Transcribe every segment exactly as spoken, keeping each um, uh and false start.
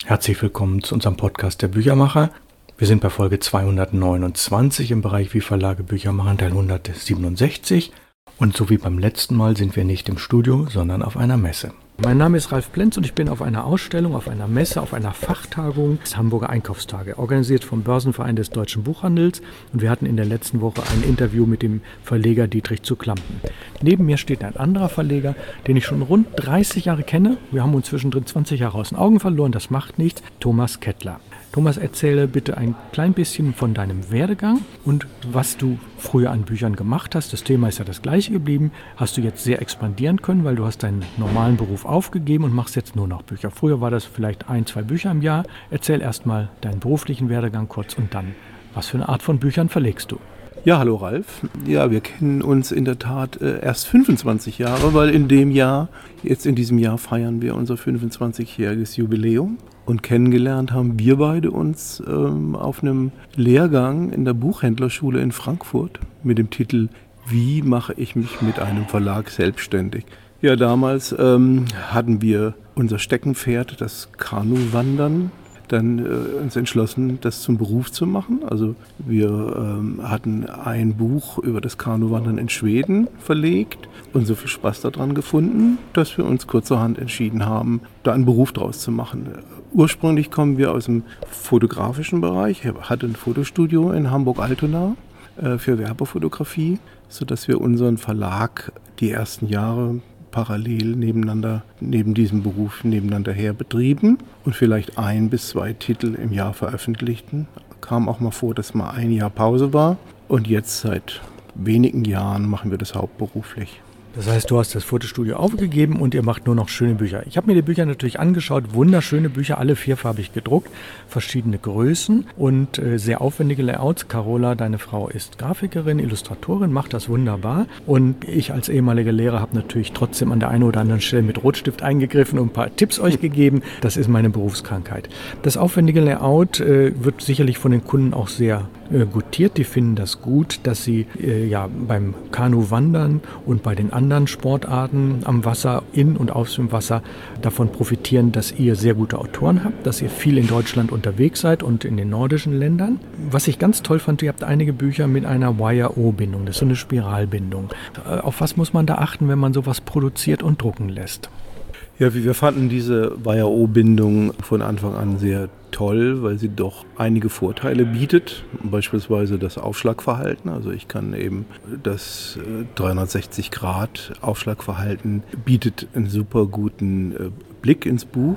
Herzlich willkommen zu unserem Podcast der Büchermacher. Wir sind bei Folge zweihundertneunundzwanzig im Bereich Wie Verlage Bücher machen, Teil hundertsiebenundsechzig. Und so wie beim letzten Mal sind wir nicht im Studio, sondern auf einer Messe. Mein Name ist Ralf Plenz und ich bin auf einer Ausstellung, auf einer Messe, auf einer Fachtagung des Hamburger Einkaufstage, organisiert vom Börsenverein des Deutschen Buchhandels. Und wir hatten in der letzten Woche ein Interview mit dem Verleger Dietrich zu Klampen. Neben mir steht ein anderer Verleger, den ich schon rund dreißig Jahre kenne. Wir haben uns zwischendrin zwanzig Jahre aus den Augen verloren, das macht nichts. Thomas Kettler. Thomas, erzähle bitte ein klein bisschen von deinem Werdegang und was du früher an Büchern gemacht hast. Das Thema ist ja das gleiche geblieben. Hast du jetzt sehr expandieren können, weil du hast deinen normalen Beruf aufgegeben und machst jetzt nur noch Bücher. Früher war das vielleicht ein, zwei Bücher im Jahr. Erzähl erstmal deinen beruflichen Werdegang kurz und dann, was für eine Art von Büchern verlegst du? Ja, hallo Ralf. Ja, wir kennen uns in der Tat äh, erst fünfundzwanzig Jahre, weil in dem Jahr, jetzt in diesem Jahr feiern wir unser fünfundzwanzigjähriges Jubiläum. Und kennengelernt haben wir beide uns ähm, auf einem Lehrgang in der Buchhändlerschule in Frankfurt mit dem Titel Wie mache ich mich mit einem Verlag selbstständig? Ja, damals ähm, hatten wir unser Steckenpferd, das Kanuwandern, dann äh, uns entschlossen, das zum Beruf zu machen. Also wir ähm, hatten ein Buch über das Kanuwandern in Schweden verlegt und so viel Spaß daran gefunden, dass wir uns kurzerhand entschieden haben, da einen Beruf draus zu machen. Ursprünglich kommen wir aus dem fotografischen Bereich. Ich hatte ein Fotostudio in Hamburg-Altona äh, für Werbefotografie, sodass wir unseren Verlag die ersten Jahre parallel nebeneinander, neben diesem Beruf nebeneinander her betrieben und vielleicht ein bis zwei Titel im Jahr veröffentlichten. Kam auch mal vor, dass mal ein Jahr Pause war und jetzt seit wenigen Jahren machen wir das hauptberuflich. Das heißt, du hast das Fotostudio aufgegeben und ihr macht nur noch schöne Bücher. Ich habe mir die Bücher natürlich angeschaut, wunderschöne Bücher, alle vierfarbig gedruckt, verschiedene Größen und äh, sehr aufwendige Layouts. Carola, deine Frau, ist Grafikerin, Illustratorin, macht das wunderbar. Und ich als ehemaliger Lehrer habe natürlich trotzdem an der einen oder anderen Stelle mit Rotstift eingegriffen und ein paar Tipps euch gegeben. Das ist meine Berufskrankheit. Das aufwendige Layout äh, wird sicherlich von den Kunden auch sehr äh, gutiert. Die finden das gut, dass sie äh, ja beim Kanuwandern und bei den anderen Sportarten am Wasser, in und auf dem Wasser davon profitieren, dass ihr sehr gute Autoren habt, dass ihr viel in Deutschland unterwegs seid und in den nordischen Ländern. Was ich ganz toll fand, ihr habt einige Bücher mit einer Wire-O-Bindung, das ist so eine Spiralbindung. Auf was muss man da achten, wenn man sowas produziert und drucken lässt? Ja, wir fanden diese Wire-O-Bindung von Anfang an sehr toll, weil sie doch einige Vorteile bietet, beispielsweise das Aufschlagverhalten. Also ich kann eben das dreihundertsechzig Grad Aufschlagverhalten bietet einen super guten Blick ins Buch.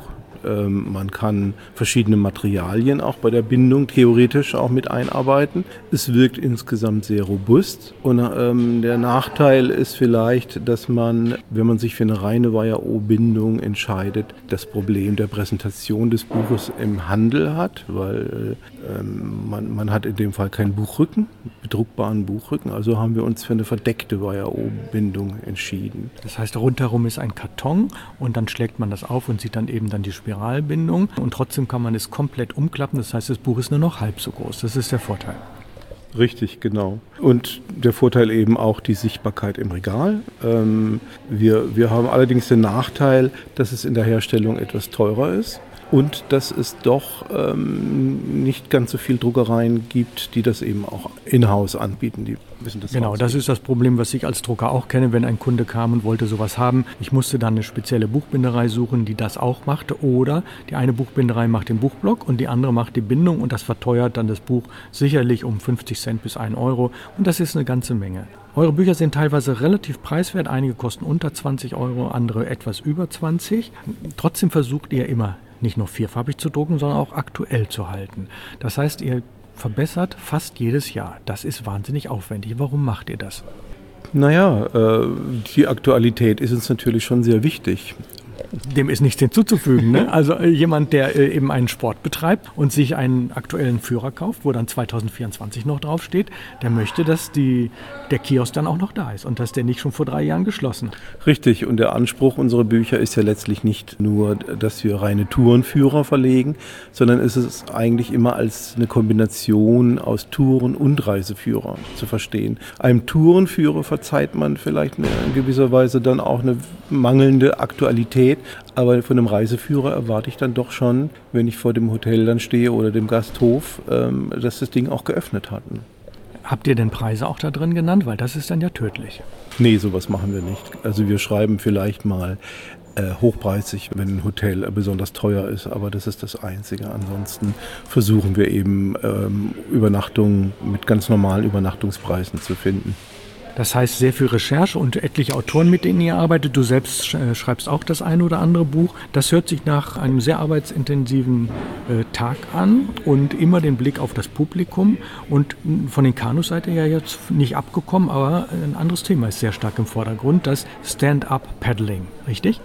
Man kann verschiedene Materialien auch bei der Bindung theoretisch auch mit einarbeiten. Es wirkt insgesamt sehr robust und ähm, der Nachteil ist vielleicht, dass man, wenn man sich für eine reine Wire-O-Bindung entscheidet, das Problem der Präsentation des Buches im Handel hat, weil ähm, man, man hat in dem Fall keinen Buchrücken, bedruckbaren Buchrücken, also haben wir uns für eine verdeckte Wire-O-Bindung entschieden. Das heißt, rundherum ist ein Karton und dann schlägt man das auf und sieht dann eben dann die Spirale. Spiralbindung und trotzdem kann man es komplett umklappen. Das heißt, das Buch ist nur noch halb so groß. Das ist der Vorteil. Richtig, genau. Und der Vorteil eben auch die Sichtbarkeit im Regal. Ähm, wir, wir haben allerdings den Nachteil, dass es in der Herstellung etwas teurer ist. Und dass es doch ähm, nicht ganz so viel Druckereien gibt, die das eben auch in-house anbieten. Die wissen das genau, das ist das Problem, was ich als Drucker auch kenne, wenn ein Kunde kam und wollte sowas haben. Ich musste dann eine spezielle Buchbinderei suchen, die das auch machte. Oder die eine Buchbinderei macht den Buchblock und die andere macht die Bindung. Und das verteuert dann das Buch sicherlich um fünfzig Cent bis ein Euro. Und das ist eine ganze Menge. Eure Bücher sind teilweise relativ preiswert. Einige kosten unter zwanzig Euro, andere etwas über zwanzig. Trotzdem versucht ihr immer, nicht nur vierfarbig zu drucken, sondern auch aktuell zu halten. Das heißt, ihr verbessert fast jedes Jahr. Das ist wahnsinnig aufwendig. Warum macht ihr das? Naja, äh, die Aktualität ist uns natürlich schon sehr wichtig. Dem ist nichts hinzuzufügen. Ne? Also äh, jemand, der äh, eben einen Sport betreibt und sich einen aktuellen Führer kauft, wo dann zweitausendvierundzwanzig noch draufsteht, der möchte, dass die, der Kiosk dann auch noch da ist und dass der nicht schon vor drei Jahren geschlossen hat. Richtig, und der Anspruch unserer Bücher ist ja letztlich nicht nur, dass wir reine Tourenführer verlegen, sondern es ist eigentlich immer als eine Kombination aus Touren- und Reiseführer zu verstehen. Einem Tourenführer verzeiht man vielleicht in gewisser Weise dann auch eine mangelnde Aktualität, Aber von einem Reiseführer erwarte ich dann doch schon, wenn ich vor dem Hotel dann stehe oder dem Gasthof, ähm, dass das Ding auch geöffnet hat. Habt ihr denn Preise auch da drin genannt? Weil das ist dann ja tödlich. Nee, sowas machen wir nicht. Also wir schreiben vielleicht mal äh, hochpreisig, wenn ein Hotel äh, besonders teuer ist, aber das ist das Einzige. Ansonsten versuchen wir eben ähm, Übernachtungen mit ganz normalen Übernachtungspreisen zu finden. Das heißt, sehr viel Recherche und etliche Autoren, mit denen ihr arbeitet. Du selbst äh, schreibst auch das eine oder andere Buch. Das hört sich nach einem sehr arbeitsintensiven äh, Tag an und immer den Blick auf das Publikum. Und von den Kanus seid ihr ja jetzt nicht abgekommen, aber ein anderes Thema ist sehr stark im Vordergrund, das Stand-Up-Paddling, richtig?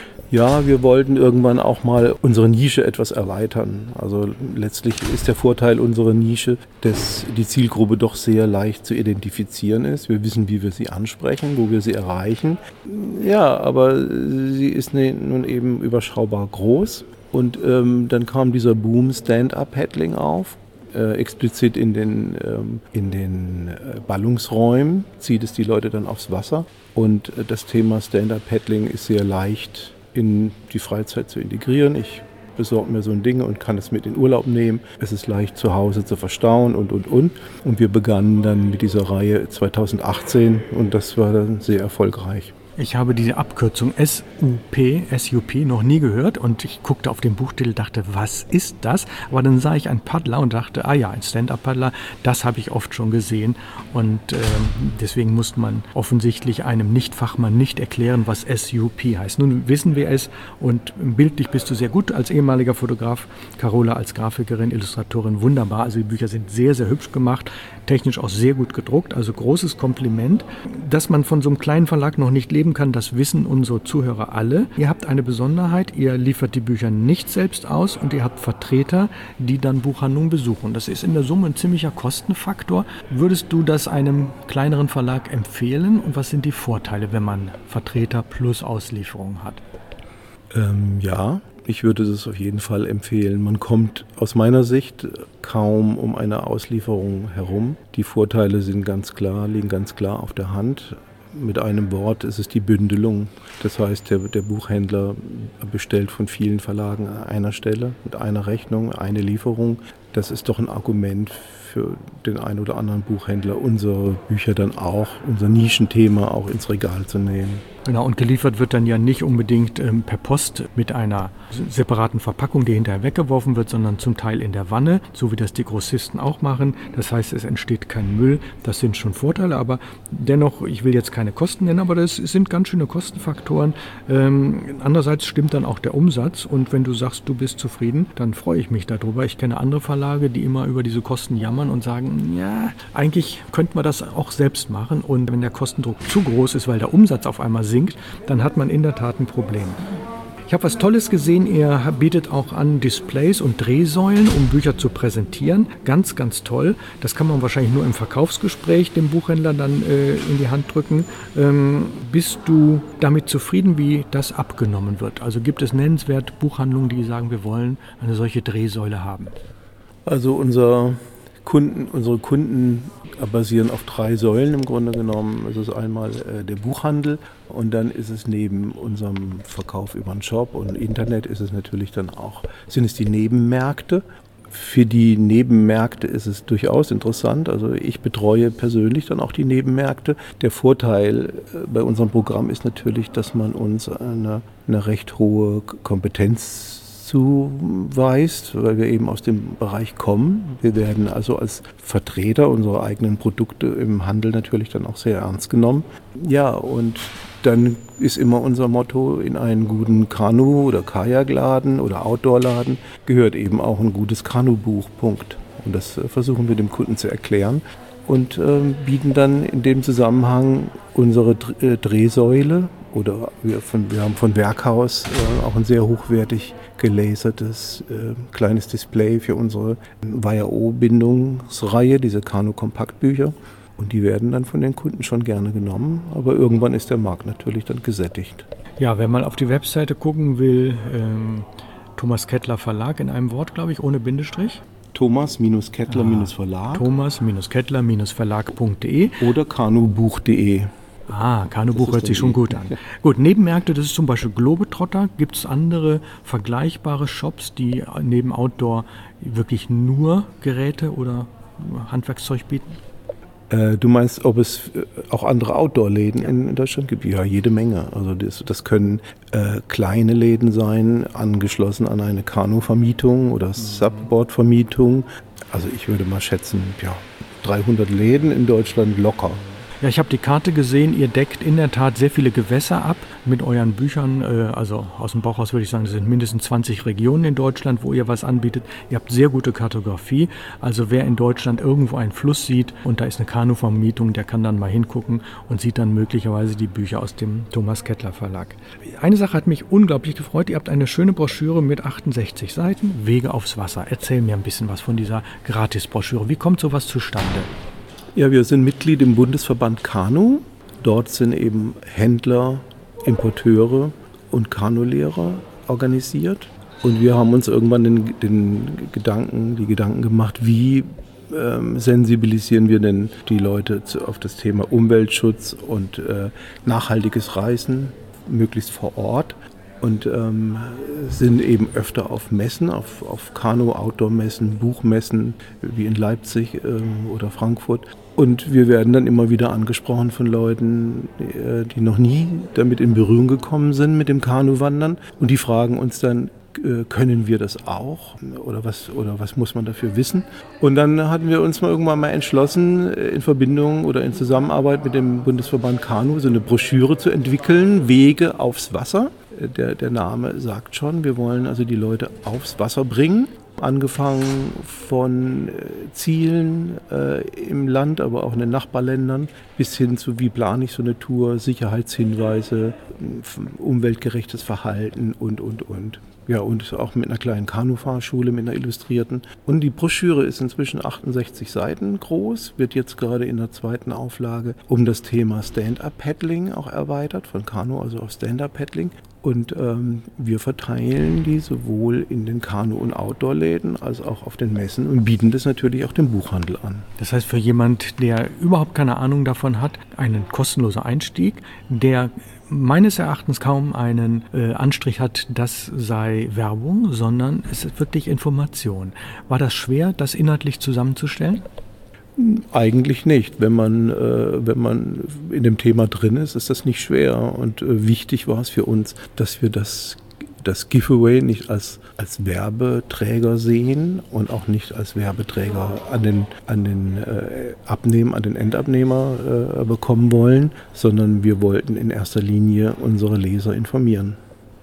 Ja, wir wollten irgendwann auch mal unsere Nische etwas erweitern. Also letztlich ist der Vorteil unserer Nische, dass die Zielgruppe doch sehr leicht zu identifizieren ist. Wir wissen, wie wir sie ansprechen, wo wir sie erreichen. Ja, aber sie ist nun eben überschaubar groß. Und ähm, dann kam dieser Boom Stand-Up-Paddling auf. Äh, explizit in den, ähm, in den äh, Ballungsräumen zieht es die Leute dann aufs Wasser. Und äh, das Thema Stand-Up-Paddling ist sehr leicht in die Freizeit zu integrieren. Ich besorge mir so ein Ding und kann es mit in Urlaub nehmen. Es ist leicht zu Hause zu verstauen und, und, und. Und wir begannen dann mit dieser Reihe zweitausendachtzehn und das war dann sehr erfolgreich. Ich habe diese Abkürzung S U P, S U P noch nie gehört und ich guckte auf den Buchtitel, dachte, was ist das? Aber dann sah ich einen Paddler und dachte, ah ja, ein Stand-Up-Paddler, das habe ich oft schon gesehen und äh, deswegen muss man offensichtlich einem Nichtfachmann nicht erklären, was S U P heißt. Nun wissen wir es und bildlich bist du sehr gut als ehemaliger Fotograf, Carola als Grafikerin, Illustratorin, wunderbar. Also die Bücher sind sehr, sehr hübsch gemacht, technisch auch sehr gut gedruckt, also großes Kompliment. Dass man von so einem kleinen Verlag noch nicht leben kann, das wissen unsere Zuhörer alle. Ihr habt eine Besonderheit, ihr liefert die Bücher nicht selbst aus und ihr habt Vertreter, die dann Buchhandlungen besuchen. Das ist in der Summe ein ziemlicher Kostenfaktor. Würdest du das einem kleineren Verlag empfehlen und was sind die Vorteile, wenn man Vertreter plus Auslieferung hat? Ähm, ja, ich würde das auf jeden Fall empfehlen. Man kommt aus meiner Sicht kaum um eine Auslieferung herum. Die Vorteile sind ganz klar, liegen ganz klar auf der Hand. Mit einem Wort ist es die Bündelung. Das heißt, der, der Buchhändler bestellt von vielen Verlagen an einer Stelle mit einer Rechnung, eine Lieferung. Das ist doch ein Argument für den einen oder anderen Buchhändler, unsere Bücher dann auch, unser Nischenthema auch ins Regal zu nehmen. Genau, und geliefert wird dann ja nicht unbedingt ähm, per Post mit einer separaten Verpackung, die hinterher weggeworfen wird, sondern zum Teil in der Wanne, so wie das die Grossisten auch machen. Das heißt, es entsteht kein Müll. Das sind schon Vorteile, aber dennoch, ich will jetzt keine Kosten nennen, aber das sind ganz schöne Kostenfaktoren. Ähm, andererseits stimmt dann auch der Umsatz und wenn du sagst, du bist zufrieden, dann freue ich mich darüber. Ich kenne andere Verlage, die immer über diese Kosten jammern und sagen, ja, eigentlich könnte man das auch selbst machen und wenn der Kostendruck zu groß ist, weil der Umsatz auf einmal sinkt, dann hat man in der Tat ein Problem. Ich habe was Tolles gesehen, ihr bietet auch an Displays und Drehsäulen, um Bücher zu präsentieren. Ganz, ganz toll. Das kann man wahrscheinlich nur im Verkaufsgespräch dem Buchhändler dann äh, in die Hand drücken. Ähm, bist du damit zufrieden, wie das abgenommen wird? Also gibt es nennenswert Buchhandlungen, die sagen, wir wollen eine solche Drehsäule haben? Also unser Kunden, unsere Kunden basieren auf drei Säulen im Grunde genommen. Es ist einmal äh, der Buchhandel und dann ist es neben unserem Verkauf über den Shop und Internet ist es natürlich dann auch, sind es die Nebenmärkte. Für die Nebenmärkte ist es durchaus interessant. Also ich betreue persönlich dann auch die Nebenmärkte. Der Vorteil bei unserem Programm ist natürlich, dass man uns eine, eine recht hohe Kompetenz zuweist, weil wir eben aus dem Bereich kommen. Wir werden also als Vertreter unserer eigenen Produkte im Handel natürlich dann auch sehr ernst genommen. Ja, und dann ist immer unser Motto, in einen guten Kanu- oder Kajakladen oder Outdoorladen gehört eben auch ein gutes Kanubuch, Punkt. Und das versuchen wir dem Kunden zu erklären und äh, bieten dann in dem Zusammenhang unsere Drehsäule oder wir, von, wir haben von Werkhaus äh, auch ein sehr hochwertig gelasertes äh, kleines Display für unsere W I O-Bindungsreihe, diese Kanu-Kompaktbücher. Und die werden dann von den Kunden schon gerne genommen, aber irgendwann ist der Markt natürlich dann gesättigt. Ja, wenn man auf die Webseite gucken will, ähm, Thomas Kettler Verlag in einem Wort, glaube ich, ohne Bindestrich. Thomas-Kettler-Verlag. Ah, Thomas-Kettler-Verlag.de oder kanubuch punkt de. Ah, Kanubuch hört sich schon gut an. Gut, Nebenmärkte, das ist zum Beispiel Globetrotter. Gibt es andere vergleichbare Shops, die neben Outdoor wirklich nur Geräte oder Handwerkszeug bieten? Äh, du meinst, ob es auch andere Outdoor-Läden ja. in Deutschland gibt? Ja, jede Menge. Also das, das können äh, kleine Läden sein, angeschlossen an eine Kanuvermietung oder Subboard-Vermietung. Also ich würde mal schätzen, ja, dreihundert Läden in Deutschland locker. Ja, ich habe die Karte gesehen, ihr deckt in der Tat sehr viele Gewässer ab mit euren Büchern. Also aus dem Bauch raus würde ich sagen, es sind mindestens zwanzig Regionen in Deutschland, wo ihr was anbietet. Ihr habt sehr gute Kartografie. Also wer in Deutschland irgendwo einen Fluss sieht und da ist eine Kanuvermietung, der kann dann mal hingucken und sieht dann möglicherweise die Bücher aus dem Thomas Kettler Verlag. Eine Sache hat mich unglaublich gefreut. Ihr habt eine schöne Broschüre mit achtundsechzig Seiten, Wege aufs Wasser. Erzähl mir ein bisschen was von dieser Gratisbroschüre. Wie kommt sowas zustande? Ja, wir sind Mitglied im Bundesverband Kanu. Dort sind eben Händler, Importeure und Kanulehrer organisiert. Und wir haben uns irgendwann den, den Gedanken, die Gedanken gemacht, wie ähm, sensibilisieren wir denn die Leute zu, auf das Thema Umweltschutz und äh, nachhaltiges Reisen, möglichst vor Ort. Und ähm, sind eben öfter auf Messen, auf, auf Kanu-Outdoor-Messen, Buchmessen wie in Leipzig äh, oder Frankfurt. Und wir werden dann immer wieder angesprochen von Leuten, äh, die noch nie damit in Berührung gekommen sind mit dem Kanuwandern. Und die fragen uns dann, äh, können wir das auch? Oder was, oder was muss man dafür wissen? Und dann hatten wir uns mal irgendwann mal entschlossen, in Verbindung oder in Zusammenarbeit mit dem Bundesverband Kanu so eine Broschüre zu entwickeln, Wege aufs Wasser. Der, der Name sagt schon, wir wollen also die Leute aufs Wasser bringen. Angefangen von Zielen äh, im Land, aber auch in den Nachbarländern, bis hin zu, wie plane ich so eine Tour, Sicherheitshinweise, umweltgerechtes Verhalten und, und, und. Ja, und auch mit einer kleinen Kanufahrschule, mit einer illustrierten. Und die Broschüre ist inzwischen achtundsechzig Seiten groß, wird jetzt gerade in der zweiten Auflage um das Thema Stand-Up-Paddling auch erweitert, von Kanu also auf Stand-Up-Paddling. Und ähm, wir verteilen die sowohl in den Kanu- und Outdoor-Läden als auch auf den Messen und bieten das natürlich auch dem Buchhandel an. Das heißt, für jemand, der überhaupt keine Ahnung davon hat, ein kostenloser Einstieg, der meines Erachtens kaum einen äh, Anstrich hat, das sei Werbung, sondern es ist wirklich Information. War das schwer, das inhaltlich zusammenzustellen? Eigentlich nicht. Wenn man, äh, wenn man in dem Thema drin ist, ist das nicht schwer. Und äh, wichtig war es für uns, dass wir das, das Giveaway nicht als, als Werbeträger sehen und auch nicht als Werbeträger an den, an den äh, Abnehmen, an den Endabnehmer äh, bekommen wollen, sondern wir wollten in erster Linie unsere Leser informieren.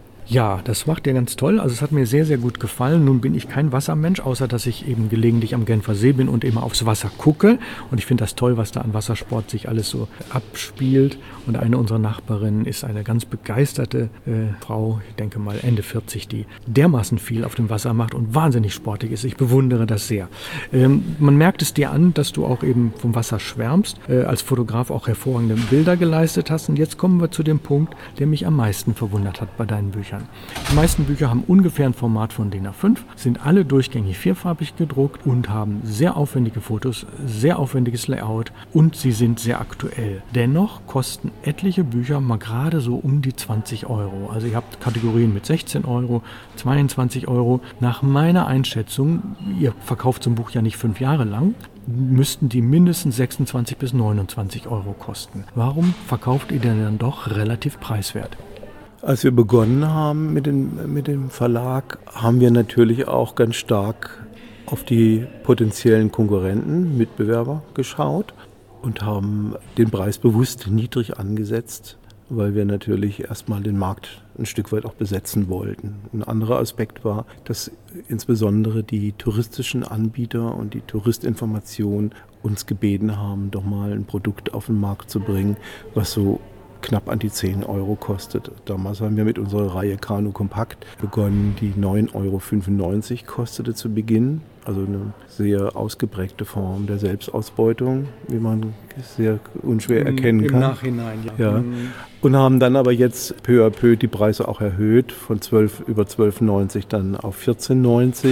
Ja, das macht ihr ganz toll. Also es hat mir sehr, sehr gut gefallen. Nun bin ich kein Wassermensch, außer dass ich eben gelegentlich am Genfer See bin und immer aufs Wasser gucke. Und ich finde das toll, was da an Wassersport sich alles so abspielt. Und eine unserer Nachbarinnen ist eine ganz begeisterte äh, Frau, ich denke mal Ende vierzig, die dermaßen viel auf dem Wasser macht und wahnsinnig sportlich ist. Ich bewundere das sehr. Ähm, man merkt es dir an, dass du auch eben vom Wasser schwärmst, äh, als Fotograf auch hervorragende Bilder geleistet hast. Und jetzt kommen wir zu dem Punkt, der mich am meisten verwundert hat bei deinen Büchern. Die meisten Bücher haben ungefähr ein Format von D I N A fünf, sind alle durchgängig vierfarbig gedruckt und haben sehr aufwendige Fotos, sehr aufwendiges Layout und sie sind sehr aktuell. Dennoch kosten etliche Bücher mal gerade so um die zwanzig Euro. Also ihr habt Kategorien mit sechzehn Euro, zweiundzwanzig Euro. Nach meiner Einschätzung, ihr verkauft so ein Buch ja nicht fünf Jahre lang, müssten die mindestens sechsundzwanzig bis neunundzwanzig Euro kosten. Warum verkauft ihr denn dann doch relativ preiswert? Als wir begonnen haben mit dem, mit dem Verlag, haben wir natürlich auch ganz stark auf die potenziellen Konkurrenten, Mitbewerber geschaut und haben den Preis bewusst niedrig angesetzt, weil wir natürlich erstmal den Markt ein Stück weit auch besetzen wollten. Ein anderer Aspekt war, dass insbesondere die touristischen Anbieter und die Touristinformation uns gebeten haben, doch mal ein Produkt auf den Markt zu bringen, was so knapp an die zehn Euro kostet. Damals haben wir mit unserer Reihe Kanu Kompakt begonnen, die neun Euro fünfundneunzig kostete zu Beginn. Also eine sehr ausgeprägte Form der Selbstausbeutung, wie man sehr unschwer erkennen kann. Im Nachhinein, ja. ja. Und haben dann aber jetzt peu à peu die Preise auch erhöht, von zwölf über zwölf neunzig dann auf vierzehn neunzig.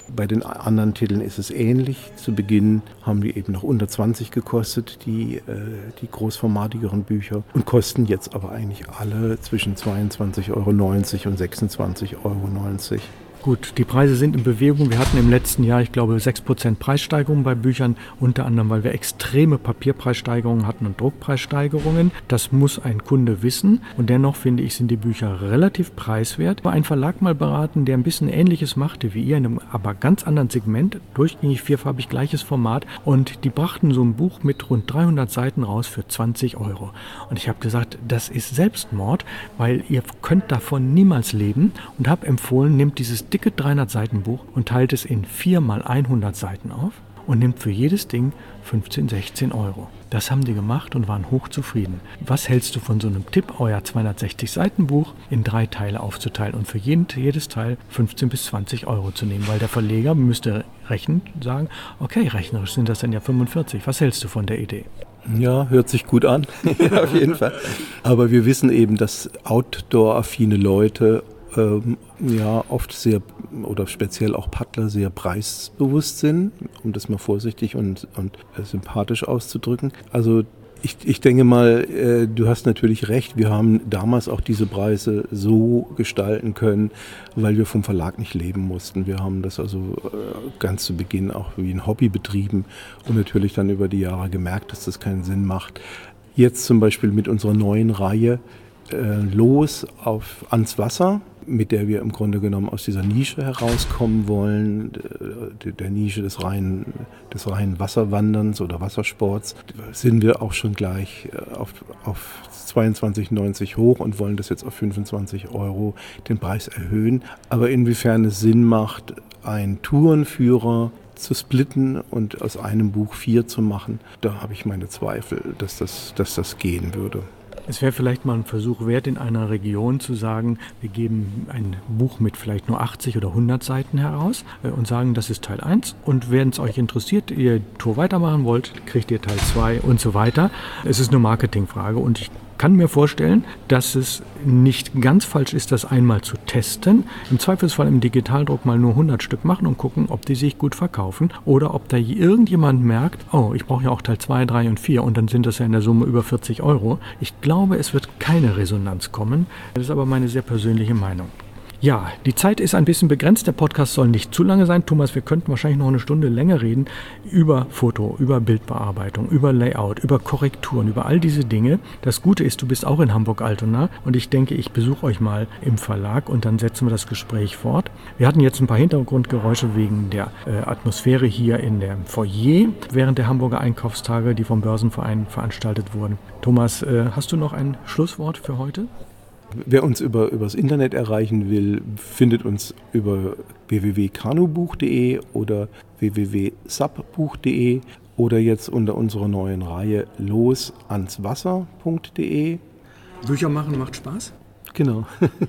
Bei den anderen Titeln ist es ähnlich. Zu Beginn haben die eben noch unter zwanzig gekostet, die, äh, die großformatigeren Bücher, und kosten jetzt aber eigentlich alle zwischen zweiundzwanzig Euro neunzig und sechsundzwanzig Euro neunzig. Gut, die Preise sind in Bewegung. Wir hatten im letzten Jahr, ich glaube, sechs Prozent Preissteigerungen bei Büchern, unter anderem, weil wir extreme Papierpreissteigerungen hatten und Druckpreissteigerungen. Das muss ein Kunde wissen, und dennoch finde ich, sind die Bücher relativ preiswert. Ein Verlag mal beraten, der ein bisschen Ähnliches machte wie ihr, in einem aber ganz anderen Segment, durchgängig vierfarbig gleiches Format, und die brachten so ein Buch mit rund dreihundert Seiten raus für zwanzig Euro. Und ich habe gesagt, das ist Selbstmord, weil ihr könnt davon niemals leben, und habe empfohlen, nehmt dieses dicke dreihundert Seiten Buch und teilt es in vier mal hundert Seiten auf und nimmt für jedes Ding fünfzehn, sechzehn Euro. Das haben die gemacht und waren hochzufrieden. Was hältst du von so einem Tipp, euer zweihundertsechzig Seiten Buch in drei Teile aufzuteilen und für jeden, jedes Teil fünfzehn bis zwanzig Euro zu nehmen? Weil der Verleger müsste rechnen, sagen, okay, rechnerisch sind das dann ja fünfundvierzig. Was hältst du von der Idee? Ja, hört sich gut an, ja, auf jeden Fall. Aber wir wissen eben, dass outdoor-affine Leute ähm, ja oft sehr, oder speziell auch Paddler, sehr preisbewusst sind, um das mal vorsichtig und, und äh, sympathisch auszudrücken. Also ich, ich denke mal, äh, du hast natürlich recht, wir haben damals auch diese Preise so gestalten können, weil wir vom Verlag nicht leben mussten. Wir haben das also äh, ganz zu Beginn auch wie ein Hobby betrieben und natürlich dann über die Jahre gemerkt, dass das keinen Sinn macht. Jetzt zum Beispiel mit unserer neuen Reihe äh, Los auf ans Wasser, mit der wir im Grunde genommen aus dieser Nische herauskommen wollen, der, der Nische des reinen, des reinen Wasserwanderns oder Wassersports, sind wir auch schon gleich auf, auf zweiundzwanzig neunzig hoch und wollen das jetzt auf fünfundzwanzig Euro den Preis erhöhen. Aber inwiefern es Sinn macht, einen Tourenführer zu splitten und aus einem Buch vier zu machen, da habe ich meine Zweifel, dass das, dass das gehen würde. Es wäre vielleicht mal ein Versuch wert, in einer Region zu sagen, wir geben ein Buch mit vielleicht nur achtzig oder hundert Seiten heraus und sagen, das ist Teil eins. Und wenn es euch interessiert, ihr die Tour weitermachen wollt, kriegt ihr Teil zwei und so weiter. Es ist eine Marketingfrage, und ich kann mir vorstellen, dass es nicht ganz falsch ist, das einmal zu testen. Im Zweifelsfall im Digitaldruck mal nur hundert Stück machen und gucken, ob die sich gut verkaufen oder ob da irgendjemand merkt, oh, ich brauche ja auch Teil zwei, drei und vier, und dann sind das ja in der Summe über vierzig Euro. Ich glaube, es wird keine Resonanz kommen. Das ist aber meine sehr persönliche Meinung. Ja, die Zeit ist ein bisschen begrenzt. Der Podcast soll nicht zu lange sein. Thomas, wir könnten wahrscheinlich noch eine Stunde länger reden über Foto, über Bildbearbeitung, über Layout, über Korrekturen, über all diese Dinge. Das Gute ist, du bist auch in Hamburg-Altona, und ich denke, ich besuche euch mal im Verlag und dann setzen wir das Gespräch fort. Wir hatten jetzt ein paar Hintergrundgeräusche wegen der äh, Atmosphäre hier in dem Foyer während der Hamburger Einkaufstage, die vom Börsenverein veranstaltet wurden. Thomas, äh, hast du noch ein Schlusswort für heute? Wer uns über übers Internet erreichen will, findet uns über w w w punkt kanubuch punkt de oder w w w punkt subbuch punkt de oder jetzt unter unserer neuen Reihe los ans wasser punkt de. Bücher machen macht Spaß? Genau.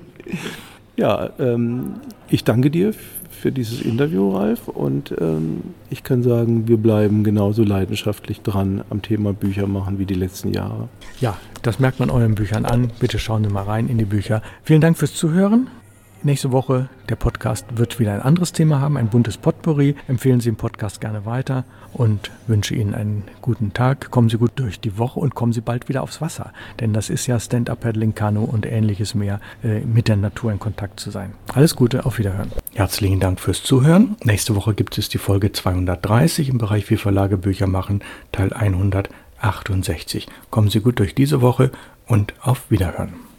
Ja, ähm, ich danke dir für dieses Interview, Ralf, und ähm, ich kann sagen, wir bleiben genauso leidenschaftlich dran am Thema Bücher machen wie die letzten Jahre. Ja, das merkt man euren Büchern an. Bitte schauen Sie mal rein in die Bücher. Vielen Dank fürs Zuhören. Nächste Woche, der Podcast wird wieder ein anderes Thema haben, ein buntes Potpourri. Empfehlen Sie den Podcast gerne weiter und wünsche Ihnen einen guten Tag. Kommen Sie gut durch die Woche und kommen Sie bald wieder aufs Wasser. Denn das ist ja Stand-Up-Paddling, Kanu und ähnliches mehr, äh, mit der Natur in Kontakt zu sein. Alles Gute, auf Wiederhören. Herzlichen Dank fürs Zuhören. Nächste Woche gibt es die Folge zweihundertdreißig im Bereich Wie Verlage Bücher machen, Teil hundertachtundsechzig. Kommen Sie gut durch diese Woche und auf Wiederhören.